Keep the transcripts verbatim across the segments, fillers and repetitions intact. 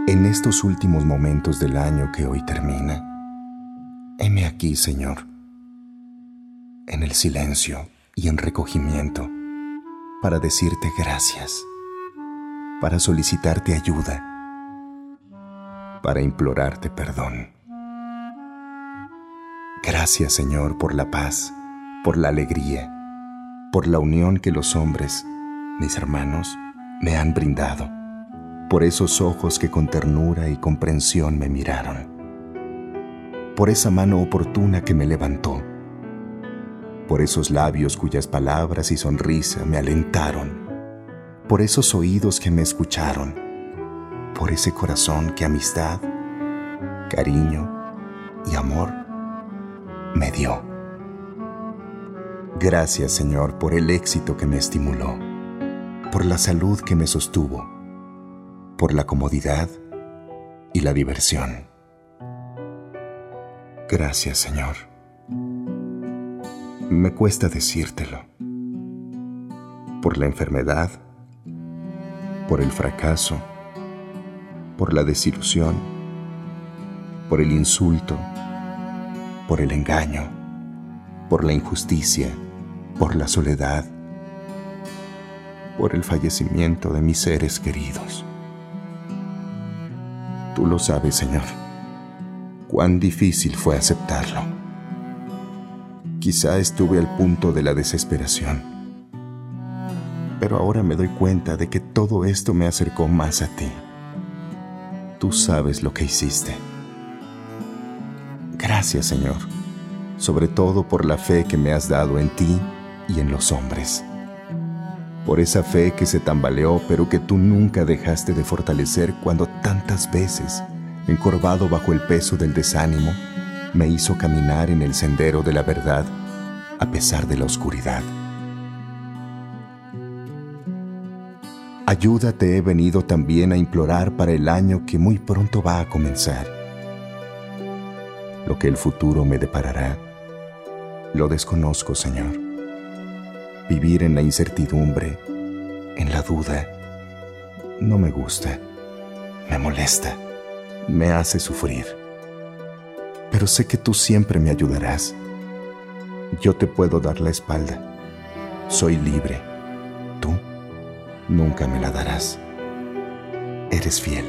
En estos últimos momentos del año que hoy termina, heme aquí, Señor, en el silencio y en recogimiento, para decirte gracias, para solicitarte ayuda, para implorarte perdón. Gracias, Señor, por la paz, por la alegría, por la unión que los hombres, mis hermanos, me han brindado, por esos ojos que con ternura y comprensión me miraron, por esa mano oportuna que me levantó, por esos labios cuyas palabras y sonrisa me alentaron, por esos oídos que me escucharon, por ese corazón que amistad, cariño y amor me dio. Gracias, Señor, por el éxito que me estimuló, por la salud que me sostuvo, por la comodidad y la diversión. Gracias, Señor. Me cuesta decírtelo. Por la enfermedad, por el fracaso, por la desilusión, por el insulto, por el engaño, por la injusticia, por la soledad, por el fallecimiento de mis seres queridos. Tú lo sabes, Señor, cuán difícil fue aceptarlo. Quizá estuve al punto de la desesperación, pero ahora me doy cuenta de que todo esto me acercó más a ti. Tú sabes lo que hiciste. Gracias, Señor, sobre todo por la fe que me has dado en ti y en los hombres. Por esa fe que se tambaleó, pero que tú nunca dejaste de fortalecer cuando tantas veces, encorvado bajo el peso del desánimo, me hizo caminar en el sendero de la verdad a pesar de la oscuridad. Ayuda te he venido también a implorar para el año que muy pronto va a comenzar. Lo que el futuro me deparará, lo desconozco, Señor. Vivir en la incertidumbre, en la duda, no me gusta, me molesta, me hace sufrir. Pero sé que tú siempre me ayudarás. Yo te puedo dar la espalda. Soy libre. Tú nunca me la darás. Eres fiel.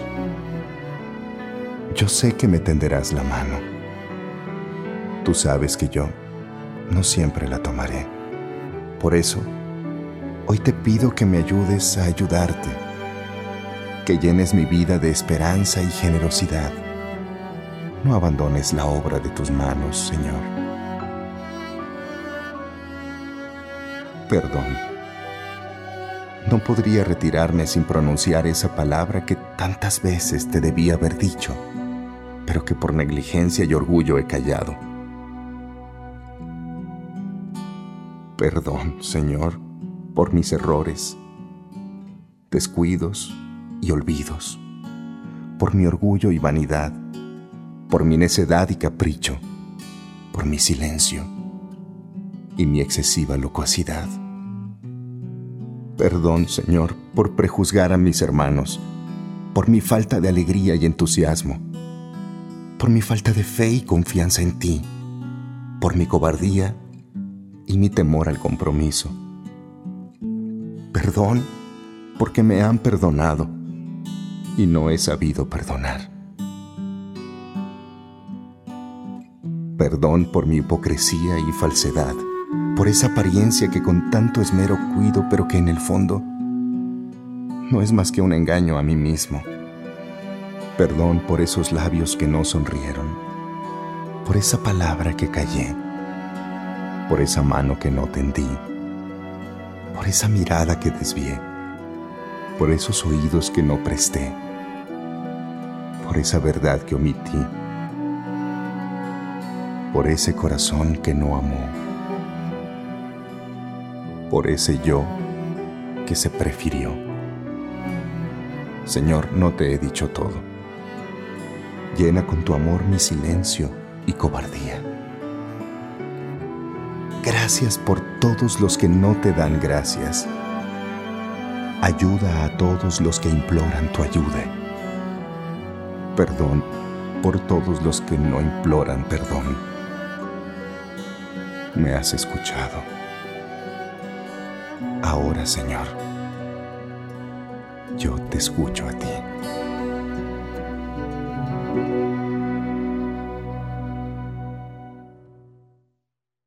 Yo sé que me tenderás la mano. Tú sabes que yo no siempre la tomaré. Por eso, hoy te pido que me ayudes a ayudarte, que llenes mi vida de esperanza y generosidad. No abandones la obra de tus manos, Señor. Perdón. No podría retirarme sin pronunciar esa palabra que tantas veces te debí haber dicho, pero que por negligencia y orgullo he callado. Perdón, Señor, por mis errores, descuidos y olvidos, por mi orgullo y vanidad, por mi necedad y capricho, por mi silencio y mi excesiva locuacidad. Perdón, Señor, por prejuzgar a mis hermanos, por mi falta de alegría y entusiasmo, por mi falta de fe y confianza en ti, por mi cobardía y mi temor al compromiso. Perdón porque me han perdonado y no he sabido perdonar. Perdón por mi hipocresía y falsedad, por esa apariencia que con tanto esmero cuido, pero que en el fondo no es más que un engaño a mí mismo. Perdón por esos labios que no sonrieron, por esa palabra que callé, por esa mano que no tendí, por esa mirada que desvié, por esos oídos que no presté, por esa verdad que omití, por ese corazón que no amó, por ese yo que se prefirió. Señor, no te he dicho todo. Llena con tu amor mi silencio y cobardía. Gracias por todos los que no te dan gracias. Ayuda a todos los que imploran tu ayuda. perdón por todos los que no imploran perdón. Me has escuchado. Ahora, Señor, yo te escucho a ti.